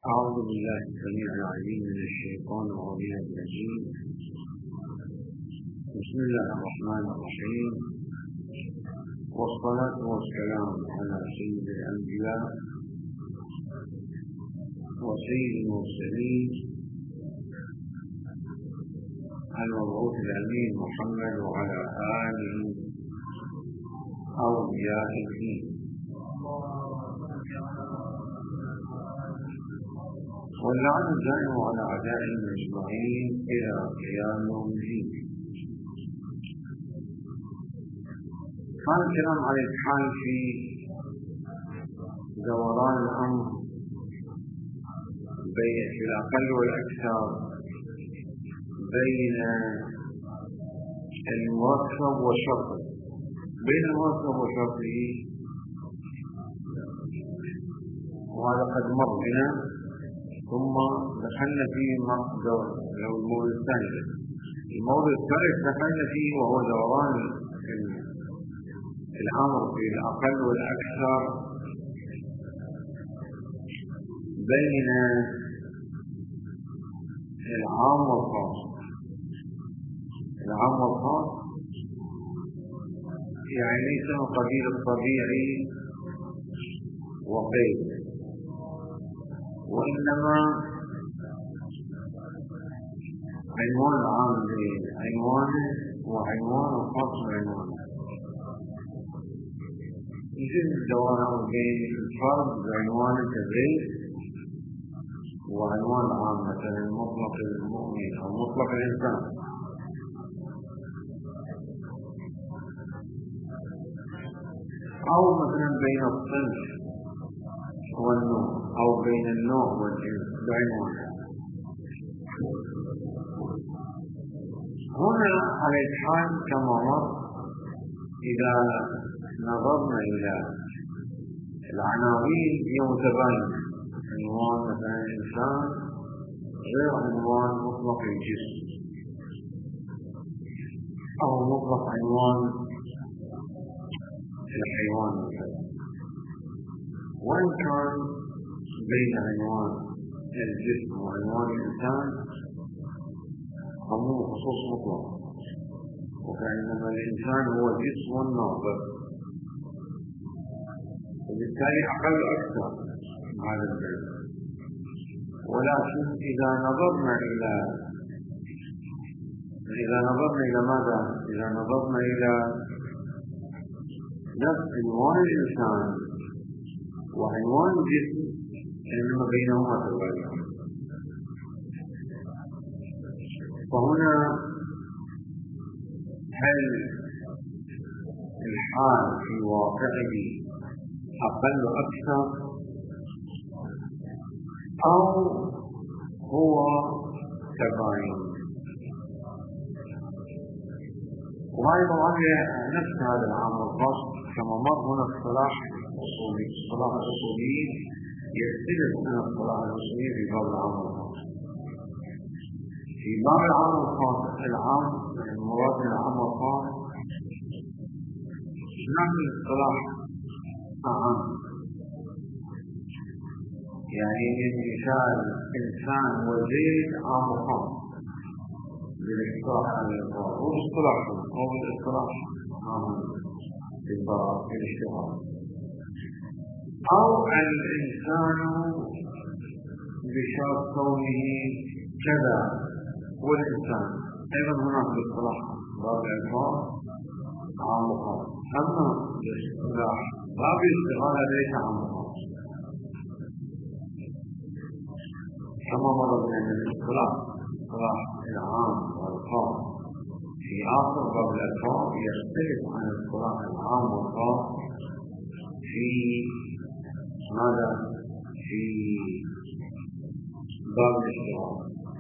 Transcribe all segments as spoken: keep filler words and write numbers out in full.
أعوذ بالله السميع العليم من الشيطان الرجيم. بسم الله الرحمن الرحيم، والصلاة والسلام على سيد الأنبياء وسيد المرسلين المبعوث الأمين محمد وعلى آله أولياء الدين. واللعن الدائم على أعدائهم أجمعين إلى قيام يوم الدين. كان الكلام على الحال في دوران الأمر بين في الأقل والأكثر بين المركب وشرطه بين المركب وشرطه، وهذا قد مر بنا، ثم دخلنا فيه لو المورد الثاني المورد الثالث دخلنا فيه، وهو دوران الأمر في الأقل والأكثر بين العام والخاص. العام والخاص يعني ليس من قبيل الطبيعي وقيد، وإنما عنوان عام لعنوانه وعنوان الخاص بعنوانه. يجب الدوران بين الفرد بعنوان التبريد وعنوان عام، مثلا مطلق المؤمن أو مطلق الإنسان، أو مثلا بين الصنف والنوع، أو بين النوع والجنس بعنوان. هنا على الحال كما مر، إذا نظرنا إلى العناوين هي متباينة. عنوان مثلا الإنسان غير عنوان مطلق الجسم، أو مطلق عنوان الحيوان مثلا. وإن كان بين عنوان الجسم وعنوان الإنسان عموم خصوص مطلق، وكأنما الإنسان هو الجسم والنوع بس، وبالتالي أقل أكثر هذا البيت. ولكن إذا نظرنا إلى إذا نظرنا إلى ماذا؟ إذا نظرنا إلى نفس عنوان الإنسان وعنوان الجسم إنما بينهما تباين. فهنا هل الحال في واقعه أقل أكثر، أو هو تباين؟ وهذا طبعا نفس هذا العام الخاص كما مر هنا اصطلاح أصولي. اصطلاح الأصوليين يختلف عن اصطلاح الأصوليين في باب العام الخاص. في باب العام الخاص العام المراد من العام الخاص نعمل اصطلاح عام، يعني مثال إنسان وزيد عام خاص بالاصطلاح الإطلاق، هو اصطلاح هو الاصطلاح عام في الضرر في الاشتغال. أو الإنسان بشرط كونه كذا والإنسان أيضا هناك الاصطلاح باب الإطلاق عام خاص. أما الاصطلاح باب الاشتغال ليس عام خاص، كما مر بنا الاصطلاح اصطلاح العام والخاص في آخر باب الألفاظ يختلف عن الاصطلاح العام والخاص في ماذا؟ في باب الاشتغال.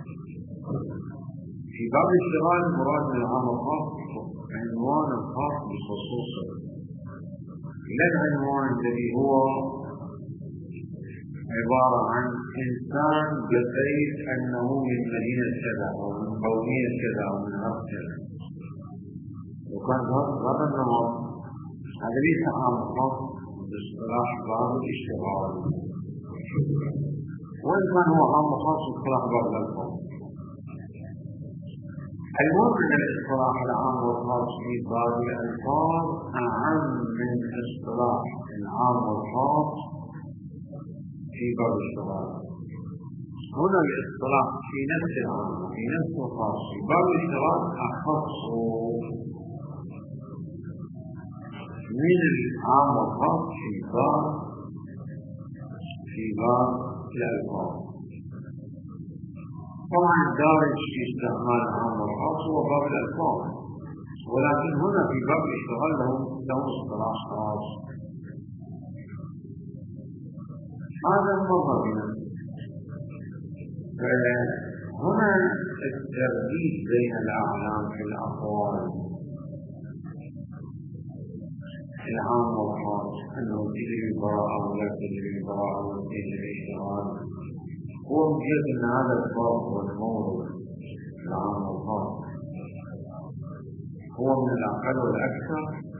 في باب الاشتغال المراد من العام والخاص عنوان الخاص بخصوصه، لا العنوان الذي هو عبارة عن إنسان بقيت أنه من مدينة كذا أو من قومية كذا أو من أرض كذا، وكان هذا النمط هذا ليس عام خاص باصطلاح باب الاشتغال. وإن كان هو عام وخاص اصطلاح بعض الألفاظ. المهم أن الاصطلاح العام والخاص في بعض الألفاظ أعم من اصطلاح العام والخاص في بعض الاشتغال. هنا الاصطلاح في نفس العام وفي نفس الخاص في بعض الاشتغال أخص من العام والخاص في بعض في بعض الألفاظ. طبعا الدارج في استعمال العام والخاص هو باب الألفاظ، ولكن هنا في باب الاشتغال له له اصطلاح خاص. هذا مظهرنا. فهنا الترديد بين الأعلام في الأقوال العام والخاص، أنه تجري البراءة ولا تجري البراءة ولا تجري الاشتغال، هو مجرد أن هذا الفرق والموضوع العام والخاص هو من الأقل والأكثر.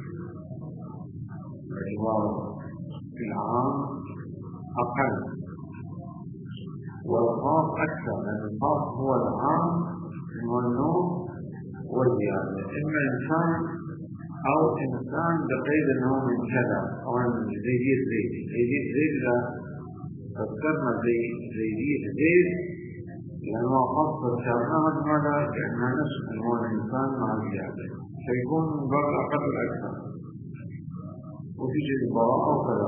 الجواب في العام أقل والخاص أكثر، لأن الخاص هو العام والنوع والزيادة. إما إنسان أو إنسان بقيد أنه من كذا أو من زيدية زيد زيدية زيد لا فكرنا زي زيدية زيد لأنه خاص الشرعات ماذا لأنها نفس أنواع الإنسان مع الزيادة فيكون من باب الأقل والأكثر وتجي البراءة وكذا.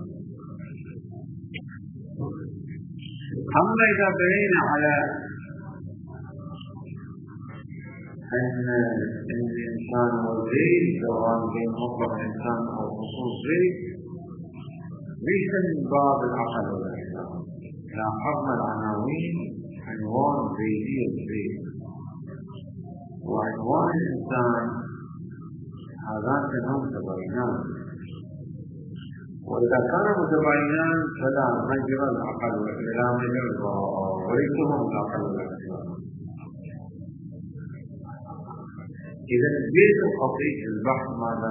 أما إذا بنينا على أن الإنسان هو زيد سواء بين مطلق الإنسان أو خصوص زيد ليس من باب العقل والأحكام. لاحظنا العناوين عنوان زيدية زيد وعنوان الإنسان هذان كانوا متباينان، وإذا كانوا متباينان فلا مجرى العقل ولا مجرى البراءة وليس هم العقل والأحكام. إذا البيت الخطير في البحث ماذا؟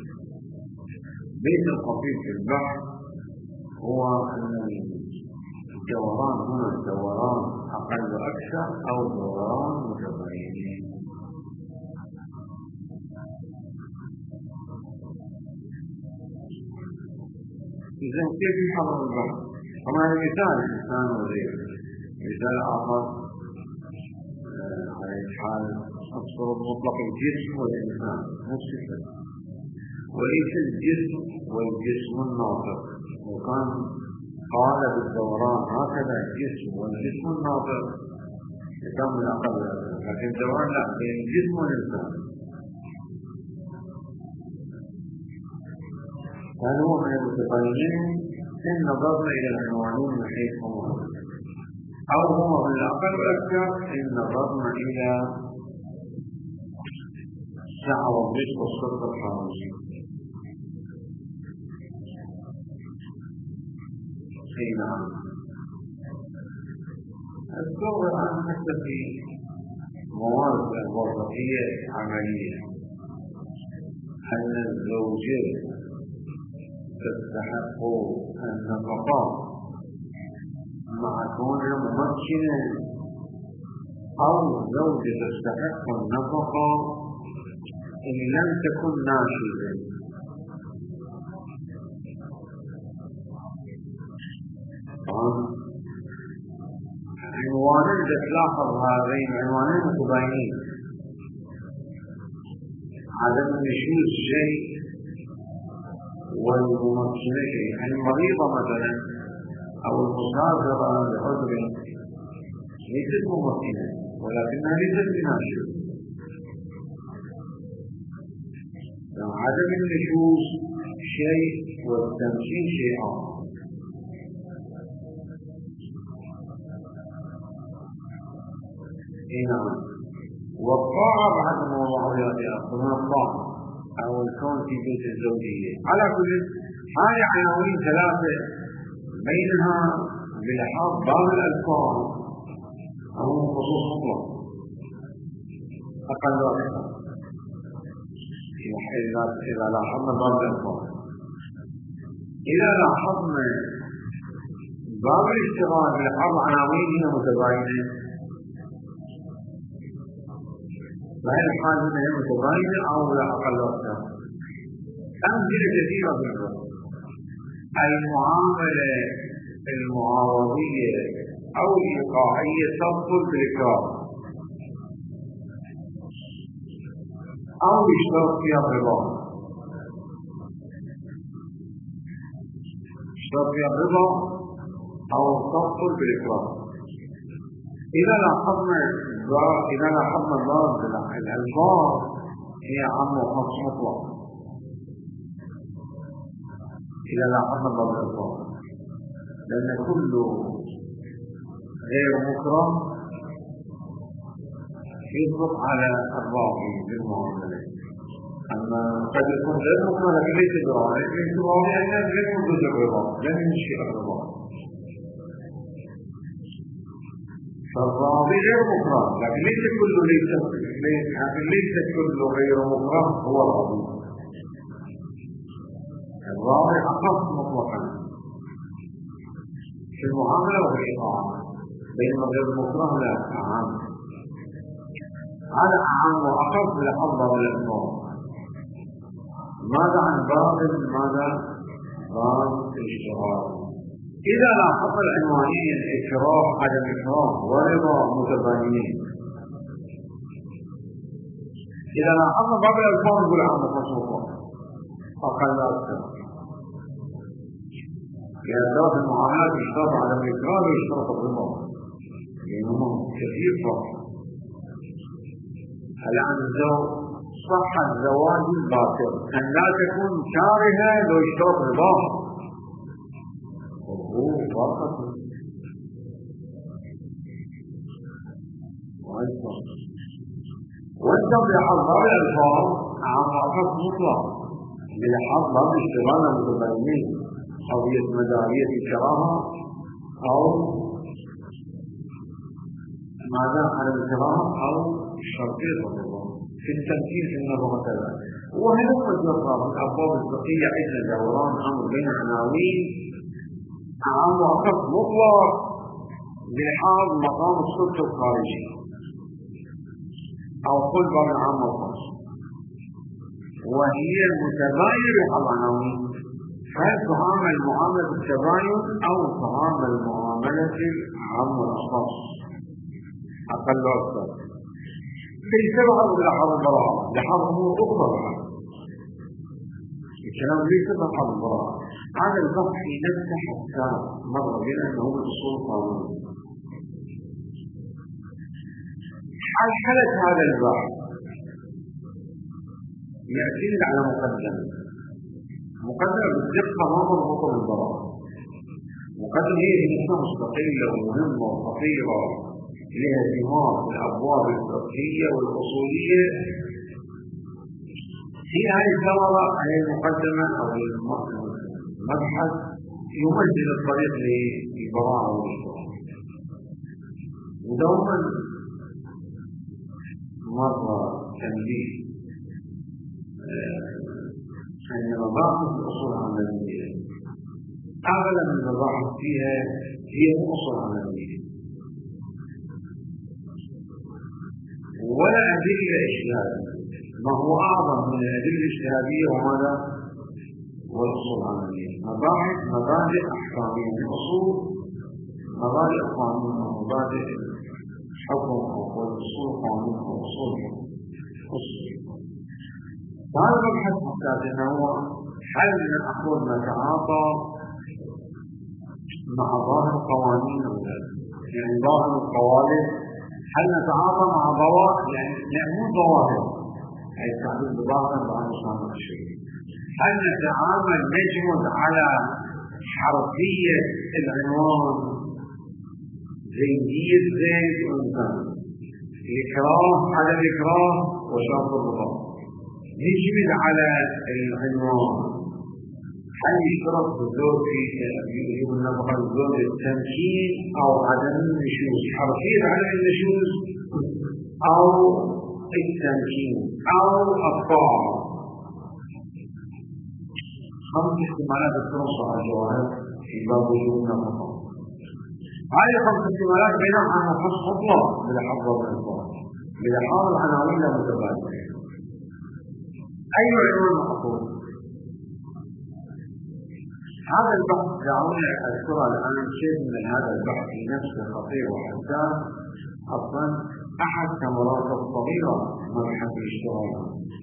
البيت الخطير في البحث هو أن الدوران هنا الدوران أقل وأكثر أو دوران متباينين. إذا كيف يحضر البحث؟ طبعا مثال إنسان وزيد، مثال آخر على حال أبصر مطلق الجسم والإنسان نفس الشيء، وليس الجسم والجسم الناطق. وكان قال بالدوران هكذا الجسم والجسم الناطق يكون الأقل، لكن الدوران لا بين الجسم والإنسان. هل هو من المتباينين إن نظرنا إلى العنوانين من حيث هم، أو هو من الأقل والأكثر إن نظرنا إلى السعة والضيق والصدق الخارجي. أي نعم. الدور الآن حتى في موارد الوظيفية العملية أن الزوجين تستحق النفقات مع كونها ممكنة، أو زوجة تستحق النفقة إن لم تكن ناشزة. عنوانين تلاحظ هذين عنوانين متباينين، عدم نشوز شيء والممكنة شيء. المريضة مثلا أو المسافرة لعذر ليست ممكنة ولكنها ليست بناشزة. عدم النشوز شيء والتمكين شيء آخر. نعم. والطاعة بعد موضوعات أصلا الطاعة أو الكون في بيت الزوجية. على كل هذه عناوين ثلاثة بينها بلحاظ بعض الألفاظ أو خصوص مطلق أقل وأكثر. إذا لاحظنا بعض الألفاظ، إذا لاحظنا باب الاشتغال بالحرب عناوين هي متباينة، بهذه الحال هي متباينة أو لا أقل أكثر. أمثلة كثيرة في الفقه. المعاملة المعاوضية أو الإيقاعية تبطل بالإكراه أو يشترط فيها الربا، يشترط فيها الربا أو تبطل بالإكراه. إذا لاحظنا إذا لاحظنا بعض الألفاظ هي عام وخاص مطلق. إذا لاحظنا بعض الألفاظ لأن كل غير مكره يطلق على الراضي بالمعاملة، أما قد يكون غير مكره لكن ليس براضي، ليس براضي أنه غير موجود الرضا، لم ينشئ الرضا. فالراضي غير مكره لكن ليس كل ليس لكن ليس كل غير مكره هو راضي. الراضي أخف مطلقا في المعاملة والإيقاع، بينما غير مكره لا أعام. هذا أعام وأخف لحظة والإطلاق. ماذا عن باب ماذا؟ باب الاشتغال. إذا لاحظنا العنوانين الإكراه عدم الإكراه ورضا متباينين. إذا لاحظنا باب الألفاظ نقول عام وخصوصا أقل أكثر. في أسباب المعاملات يشترط عدم الإكراه ويشترط الرضا، لأنهم كثير فرق. الآن الزوج صح الزواج الباطل أن لا تكون كارهة لو اشترط رضاه، وهو فقط وانتم بلحظ باب الألفاظ عن أخذ مطلق بلحظ باب اشتغال المتباينين قضية مدارية الكراهة أو ماذا عن الكراهة أو الشرطية الرضا. في التمثيل إنه مثلا وهنا مجرد الأبواب الفقهية عند دوران أمر بين عناوين عام وأخف مطلق بلحاظ مقام السلطة الخارجي أو كل باب عام وخاص، وهي المتباين بحظ عناوين. هل تعامل معاملة التباين أو تعامل معاملة العام والأخص أقل أكثر؟ في سبعة لحظ البراءة لحظ أمور أخرى. الكلام ليس لحظ البراءة. هذا البحث في نفسه حتى مر بنا أنه بالأصول قانون. حلحلة هذا البحث يعتمد على مقدمة مقدمة بالدقة ما مربوطة بالبراءة. مقدمة هي نفسها مستقلة ومهمة وخطيرة لها دماغ الأبواب الفقهية والأصولية. في هذه الثمرة هذه المقدمة أو المبحث يمثل الطريق للبراءة والإشراف. ودوما مرة تنبيه أن مباحث الأصول العملية أغلب المباحث فيها هي أصول عملية ولا أدلة اجتهادية. ما هو أعظم من الأدلة الاجتهادية وماذا؟ والأصول العملية. مباحث مبادئ أحكامية من أصول مبادئ قانون أو مبادئ حكم أو أصول قانون أو أصول أصول. هذا المبحث محتاج أنه هو حل من الأحوال نتعاطى مع ظاهر القوانين يعني ظاهر القوالب. هل نتعاطى مع ظواهر يعني مو ظواهر أي تعبير بظاهر بعد إسلام الشيء. هل نتعامل نجمد على حرفية العنوان زيدية زيد وإنسان الإكراه على الإكراه وشرط الرضا، نجمد على العنوان هل يشترط الزوج يجب النفقة الزوج التمكين أو عدم النشوز، حرفية عدم النشوز أو التمكين أو الطاعة. خمس احتمالات التنص على الجواهر في باب وجوب النفقة. هذه خمس احتمالات بينهم عن نص مطلق بلا حظ ولا إطلاق، بلا حظ عناوين متبادلة. أي عنوان مقصود؟ هذا البحث دعوني أذكر الآن شيء من هذا البحث في نفسه خطير وحساس، أصلا أحد ثمرات الصغيرة مبحث الاشتغال.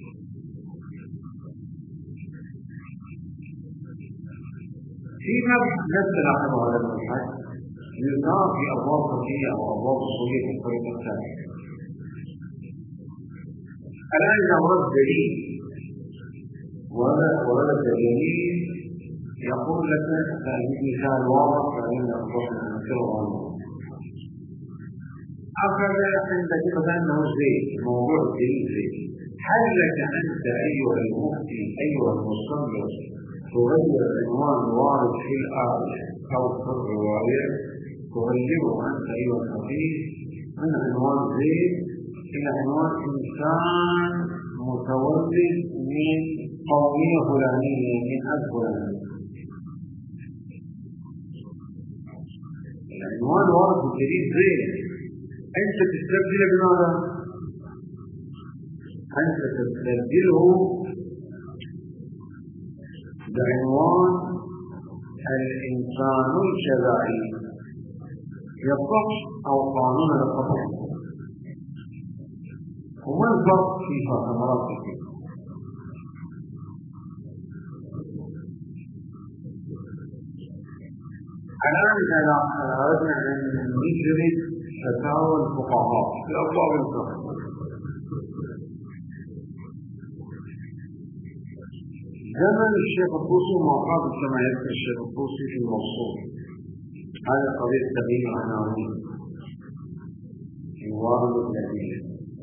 في مبحث نفس العلم هذا المبحث يذكر في أبواب فقهية أو أبواب أصولية في الطريقة الثانية. الآن إذا ورد دليل ورد دليل يقول لك مثال واضح فإن الرسول أنكره عنه أخذ عندك مثلا زيت موضوع الدليل زيت. هل لك أنت أيها المفتي أيها المصنف تغير عنوان وارد في الآية أو في الرواية، تغيره أنت أيها الفقيه من عنوان زيت إلى عنوان إنسان متولد من قومية فلانية من أب فلانية؟ العنوان وارد في الدليل زيت، أنت تستبدله بماذا؟ أنت تستبدله بعنوان الإنسان الشرعي يصح أو قانون القطع. وما الفرق فيها ثمرات كثيرة؟ الآن إذا أردنا أن نجرد فتاوى الفقهاء في أبواب الفقه، زمن الشيخ الطوسي ومعقاب كما يذكر الشيخ الطوسي في الموصول، هذا قضية تغيير عناوين وارد الأدلة.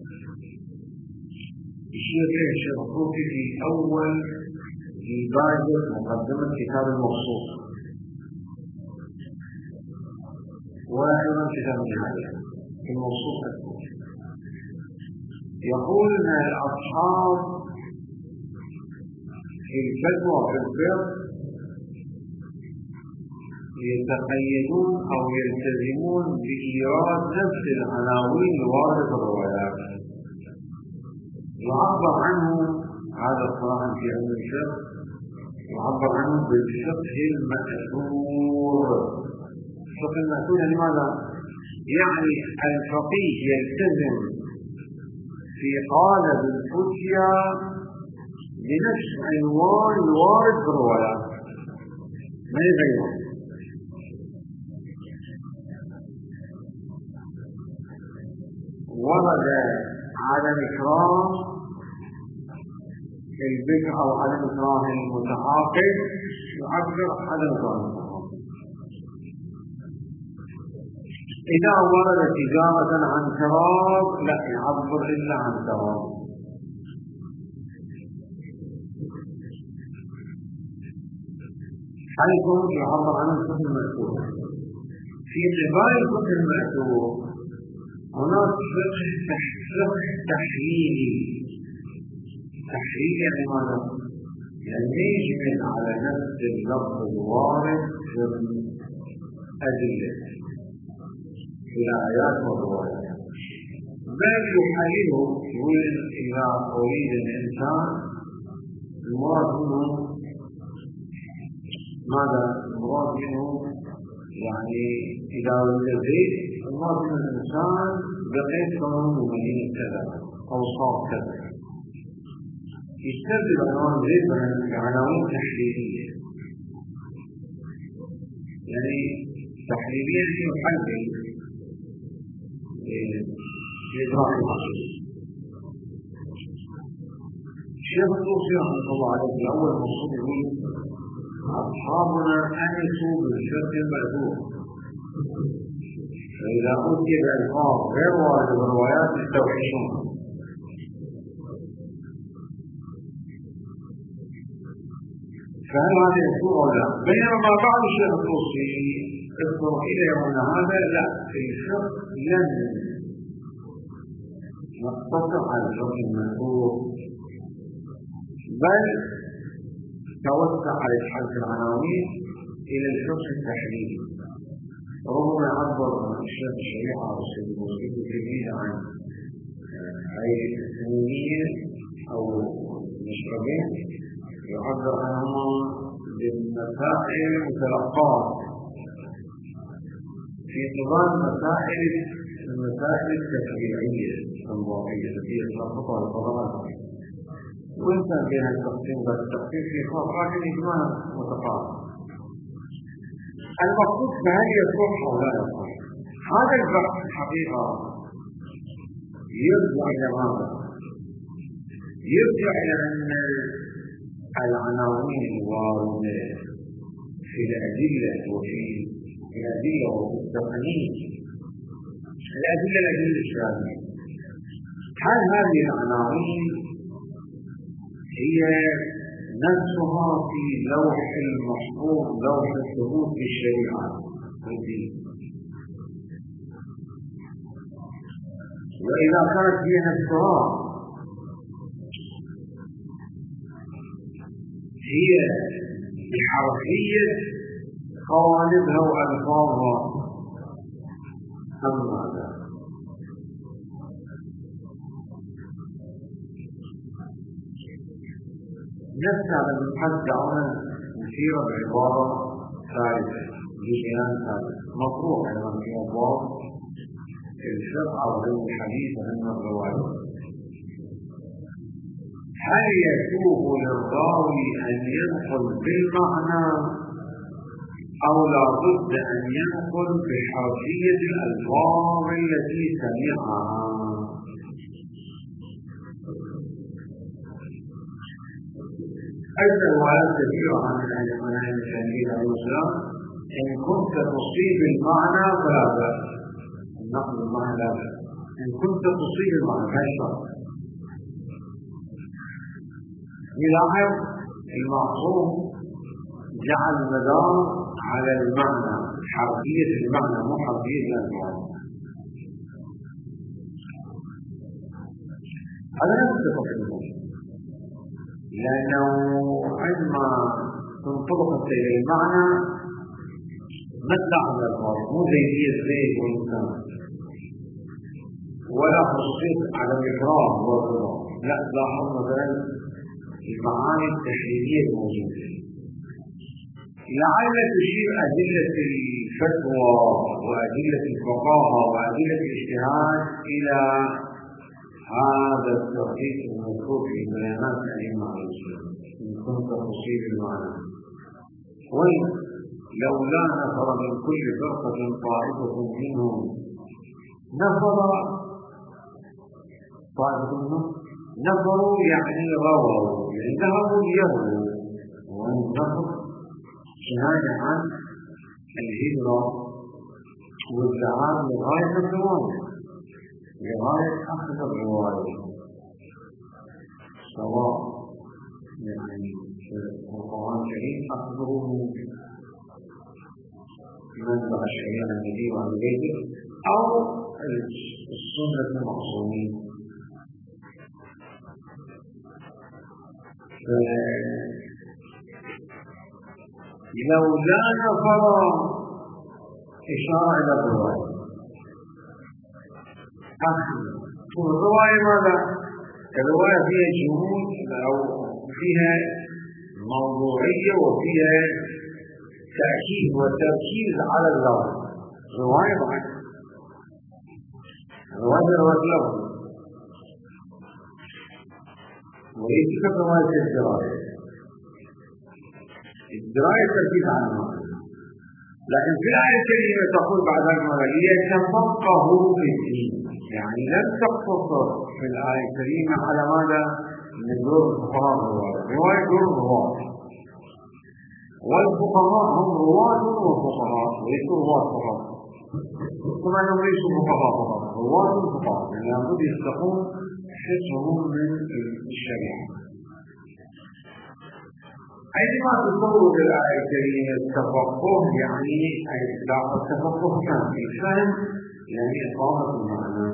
الشيخ الشيخ الطوسي في أول في بادئ مقدمة كتاب الموصول، وأيضا كتاب النهاية في الموصول الطوسي، يقول أن الأصحاب في الفتوى في الفقه يتقيدون أو يلتزمون بإيراد نفس العناوين الواردة في الروايات. يعبر عنه هذا الصراحة في علم الفقه، يعبر عنه بالفقه المأثور. الفقه المأثور لماذا؟ يعني الفقيه يلتزم في قالب الفتيا بنفس عنوان الوارد في الروايات ما يغيره. ورد عدم إكراه البكر أو عدم إكراه المتعاقد، يعبر عدم إكراه المتعاقد. إذا ورد تجارة عن كراب لا يعبر إلا عن كراب. حيث يعبر عن الفقه المأثور. في قبال الفقه المأثور هناك فقه تحليلي. تحليلي يعني ماذا؟ يعني يجمل على نفس اللفظ الوارد في الأدلة في الآيات والروايات، بل يحلله. يقول إذا أريد الإنسان المراد منه ماذا؟ المراد منه يعني إذا أريد الزيت المراد من الإنسان بقيت قانون مدينة كذا أو صار كذا. يستبدل عنوان زيت بعناوين تحليلية، يعني تحليلية يحلل لإدراك الحقيقة. الشيخ الطوسي رحمه الله عليه في أول مصطلح يقول أصحابنا أنسوا بالفقه المأثور، فإذا أتي بألفاظ غير واردة بالروايات يستوحشون. فهل هذا يكون أو لا؟ بينما بعض الشيخ الطوسي يذكر إليه أن هذا لا، في الفقه لم نقتصر على الفقه المأثور، بل توسع على حذف العناوين إلى الفقه التحليلي. ربما يعبر عن أشياء الشريعة والسيد المسلم الجديدة عن أي سنية أو مشربين يعبر عنهما بالمسائل المتلقاة في قبال مسائل المسائل التشريعية الوضعية التي يتلقطها القضاء وانت بين التقسيم والتقسيم في خاصة إجماع متقارب. المقصود فهل يصح أو لا يصح؟ هذا البحث الحقيقة يرجع إلى ماذا؟ يرجع إلى أن العناوين الواردة في الأدلة وفي الأدلة وفي التقنين الأدلة الأدلة الشاملة، هل هذه العناوين هي نفسها في لوح المحفوظ لوح الثبوت في الشريعة والدين؟ وإذا كانت هي نفسها هي بحرفية قوالبها وألفاظها أم ماذا؟ نفس هذا المبحث دعونا نشير بعبارة ثالثة ببيان ثالث مطروح أيضا في أبواب الفقه أو علم الحديث وعلم الرواية. هل يسوغ للراوي أن ينقل بالمعنى أو لا بد أن ينقل بحرفية الألفاظ التي سمعها؟ أيضا روايات كثيرة عن العلماء الشافعي عليه السلام إن كنت تصيب المعنى فلا بأس، نقل المعنى لا بأس، إن كنت تصيب المعنى فلا بأس. يلاحظ المعصوم جعل المدار على المعنى، حرفية المعنى مو حرفية الألفاظ. هذا لا يتفق الموضوع، لأنه عندما تنطبق إلى المعنى ما تلاحظ الألفاظ، مو زيدية زيد والإنسان ولا خصوصية على الإكراه والرضا، لا تلاحظ مثلا المعاني التحليلية الموجودة. لعل تشير أدلة الفتوى وأدلة الفقاهة وأدلة الاجتهاد إلى هذا التوحيد المذكور في بيانات الأئمة عليه السلام إن كنت تصيب المعنى. وإن لولا نفر من كل فرقة طائفة منهم نفر طائفة منهم نفروا يعني غوروا يعني ذهبوا ليغروا، والنفر كناية عن الهجرة والذهاب لغاية الرواية لغاية أخذ الرواية، سواء يعني في القرآن الكريم أخذه من منبع الشريعة النبي وعن بيته أو السنة المعصومين. لو لا نفر إشارة إلى الرواية أخذ الرواية ماذا؟ الرواية فيها جهود أو فيها موضوعية وفيها تأكيد والتركيز على اللفظ. رواية بعد رواية رواية لفظ وليس كرواية الدراية. الدراية تركيز على المعنى، لكن في الآية الكريمة تقول بعد المرة ليتفقهوا في الدين، يعني لم تقتصر في الآية الكريمة على ماذا؟ من دور الفقهاء الرواية، رواية دور الرواة، والفقهاء هم رواة وفقهاء ليسوا رواة فقط، كما أنهم ليسوا فقهاء فقط، رواة وفقهاء، يعني لابد يستقون حفظهم من الشريعة. عندما تصور الآية الكريمة التفقه يعني التفقه كان الفهم يعني إقامة المعنى.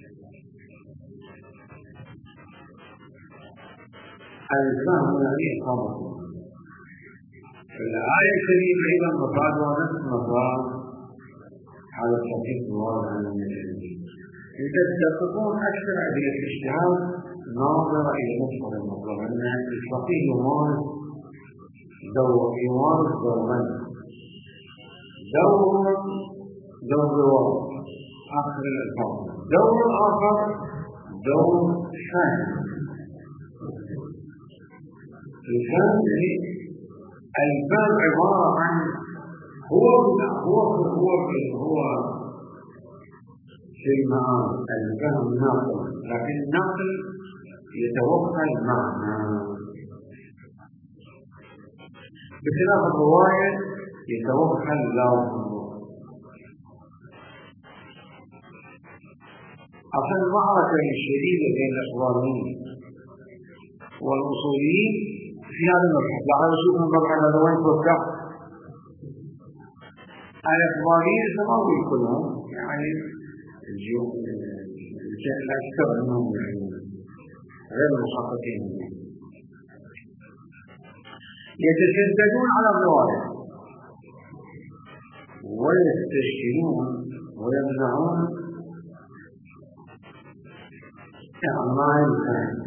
الفهم يعني إقامة المعنى. الآية الكريمة أيضا مفادها نفس مفاد هذا التوقيت الوارد عن النبي. إذا تدققون أكثر أدلة الاجتهاد ناظرة إلى مصدر المطلب، أن الفقيه يمارس دور يمارس دورا، دور دور رواية آخر الألفاظ، دور آخر دور فهم. الفهم يعني الفهم عبارة عن هو هو هو هو في المعاني، الفهم ناقل، لكن الناقل يتوقع المعنى، بخلاف الرواية يتوقع اللفظ. أصل المعركة الشديدة بين الأخباريين والأصوليين في هذا المبحث، لعل شوف من مبحث هذا وين توقع الأخباريين سماوي كلهم، يعني الأكثر منهم يعني غير المحققين يتشددون على الرواية ويستشكلون ويمنعون إعمال الفهم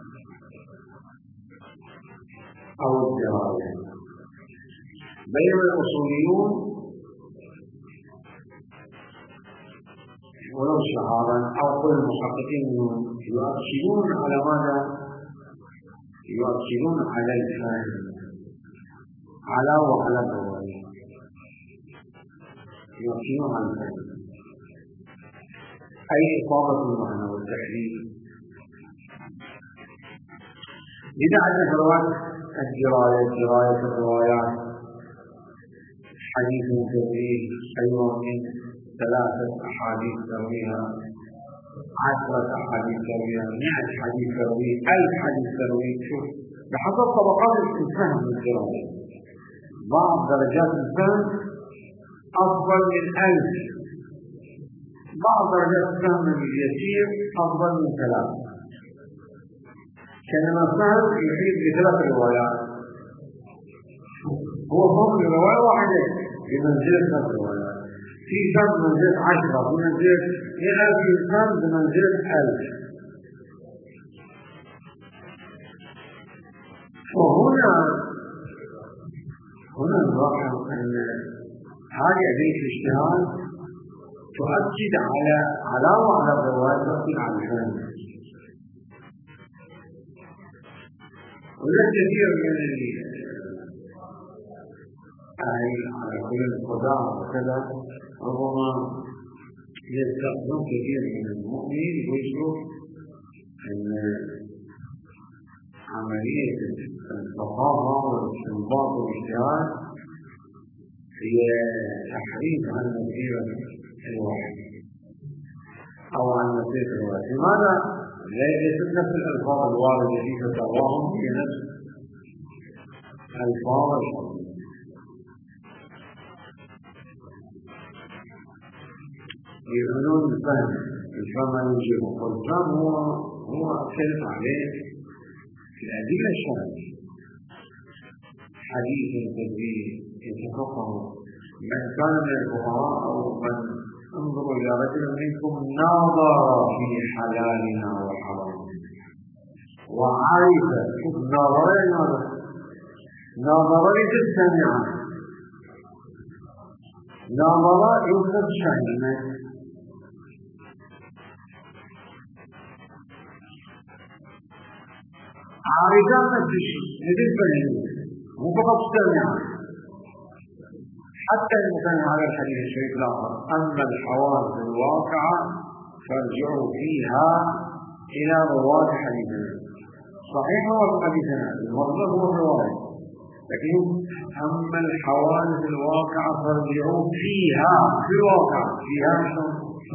أو الدراية، بينما الأصوليون ولو شعارا أو كل المحققين يؤكدون على ماذا؟ يؤكدون على الفهم، على وعلى الرواية، يؤكدون على الفهم أي إصابة المعنى والتحليل. لذا عندنا فروات الدراية، دراية الروايات، حديث ترويه أيضا من ثلاثة أحاديث ترويها، عشرة أحاديث ترويها، مئة حديث ترويه، ألف حديث ترويه. شوف بحسب طبقات الفهم الدراية، بعض درجات الفهم أفضل من ألف، بعض درجات الفهم اليسير أفضل من ثلاثة. كلمة فهم يحيط بثلاث روايات، هو فهم رواية واحدة بمنزلة ثلاث روايات، في فهم بمنزلة عشرة، بمنزلة مئة، في فهم بمنزلة ألف. وهنا هنا نلاحظ أن هذه أدلة الاجتهاد تؤكد على على وعلى الروايات، تؤكد على الفهم. ولا كثير من أهل على كل القضاء وكذا ربما يستخدم كثير من المؤمنين ويشوف أن عملية الفقاهة والاستنباط والاجتهاد هي تحريف عن مسيرة الوحي أو عن مسيرة الوحي. لماذا؟ ليست نفس الألفاظ الواردة في فتاواهم هي نفس ألفاظ الحديث. يعنون الفهم، الفهم يوجبه، والفهم هو هو أختلف عليه في الأدلة الشرعية. حديث تدريب يتفقه من كان من الفقهاء أو من انظروا إلى رجل منكم ناظر في حلالنا وحرامنا وعرف. شوف ناظر ناظر ناظر لتستمع، ناظر يوسف شهيمة، عارفان الشيء نجد بنيه مو فقط استمع. حتى المثال على الحديث الشريف الآخر أما الحوادث الواقعة فارجعوا فيها إلى رواة حديثنا. صحيح هو حديثنا المطلب هو الرواية، لكن أما الحوادث الواقعة فارجعوا فيها في الواقع فيها شو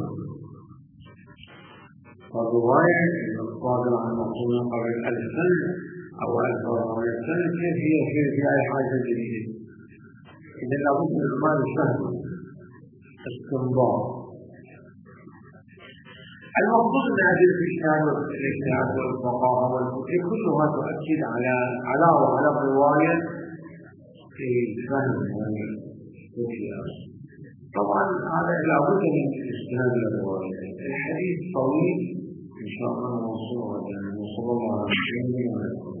فالرواية الصادرة عن مقصود قبل ألف سنة أو ألف وأربعمائة سنة كيف هي في في أي حاجة جديدة؟ إذا لابد من إعمال الفهم استنباط. المقصود من أدلة الاجتهاد والفقاهة والفقه كلها تؤكد على على وعلى الرواية في الفهم والفقه. طبعا هذا لابد من الاستناد للروايات. الحديث طويل إن شاء الله موصول، وصلى الله على سيدنا محمد.